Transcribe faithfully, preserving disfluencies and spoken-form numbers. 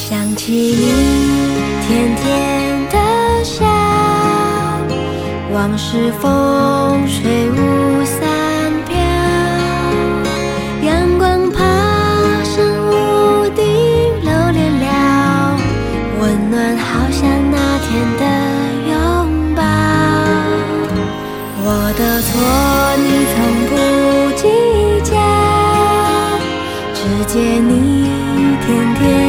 想起你甜甜的笑，往事风吹雾散飘，阳光爬上屋顶留恋了，温暖好像那天的拥抱。我的错你从不计较，只借你甜甜